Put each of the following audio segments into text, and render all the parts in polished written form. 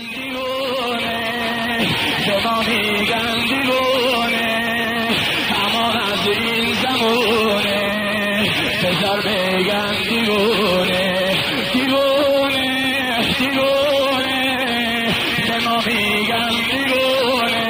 دیوونه به ما میگن دیوونه امان از این زمونه بذار بگن دیوونه دیوونه دیوونه به ما میگن دیوونه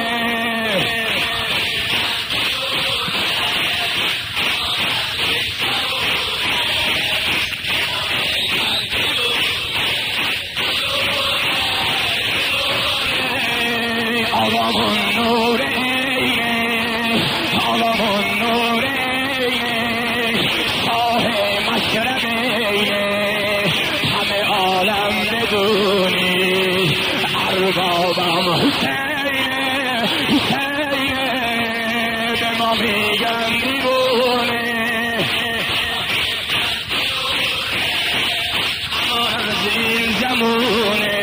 آقامون نوره آقامون نوره شاه مشرقه همه عالم بدونی اربابم حسینه حسینه به ما میگن دیوونه از این زمونه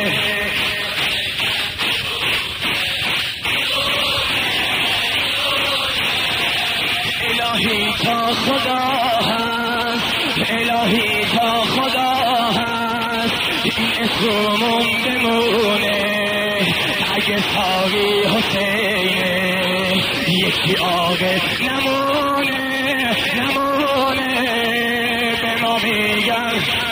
الهی تا خدا هست الهی تا خدا هست این اسممون بمونه اگه ساقی حسینه یکی آقه نمونه نمونه به ما میگن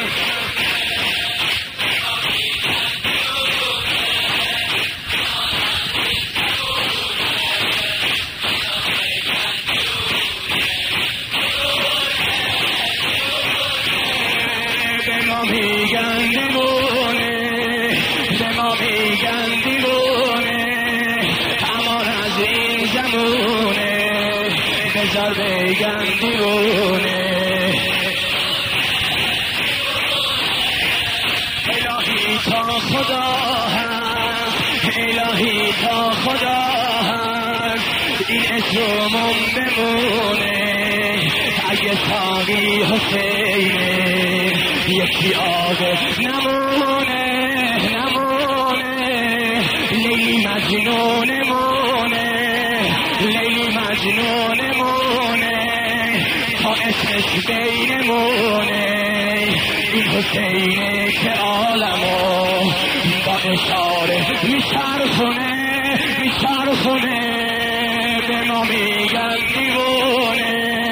میگن دیوونه به ما میگن دیوونه امان از این زمونه بذار بگن دیوونه الهی تا خدا هست الهی تا خدا هست این اسممون بمونه اگه ساقی حسینه یکی آقه نمونه نمونه لیلی مجنونمونه لیلی مجنونمونه تا اسمش بینمونه این حسینه که عالمو با اشاره میچرخونه میچرخونه به ما میگن دیوونه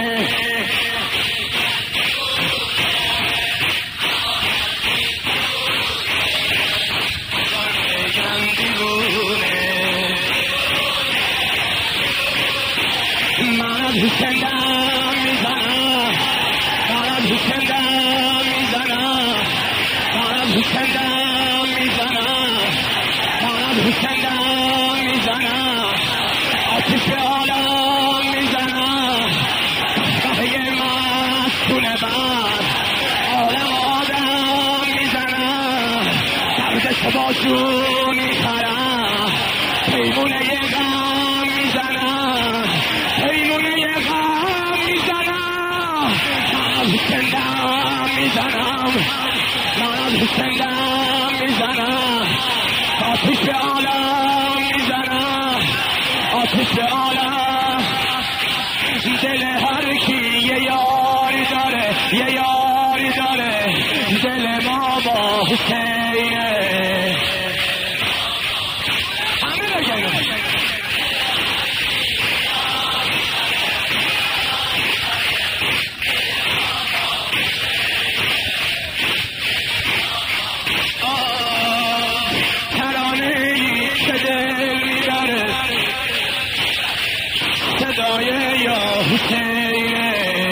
من از حسین دم میزنم من از حسین دم میزنم من از حسین دم میزنم من از حسین دم میزنم آتش عالم میزنم قهی مستونه بر عالم آدم میزنم دردش باشون میخرم پیمونه غم میزنم پیمونه غم میزنم من از حسین دم میزنم من از حسین دم میزنم آتش عالم میزنم آتش عالم دل هر کی یه یاری داره یه یاری داره دل ما با حسینه همه بگیم ترانه‌ای که دل میبره صدای یا حسینه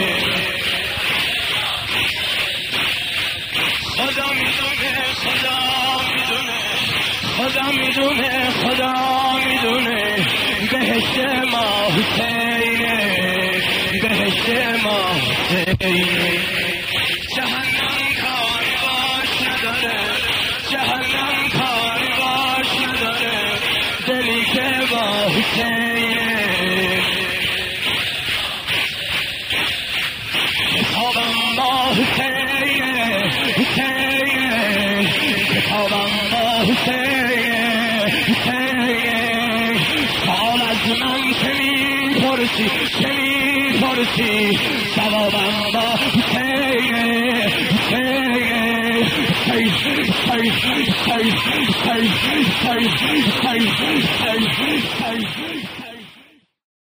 خدا میدونه خدا میدونه خدا میدونه خدا میدونه بهشت ما حسینه بهشت ما حسینه جهنم کاری باش نداره جهنم کاری باش نداره دلی که با حسینه کتابم با حسینه حسینه کتابم با حسینه حسینه سال از من چه میپرسی چه میپرسی جوابم با حسینه حسینه Save.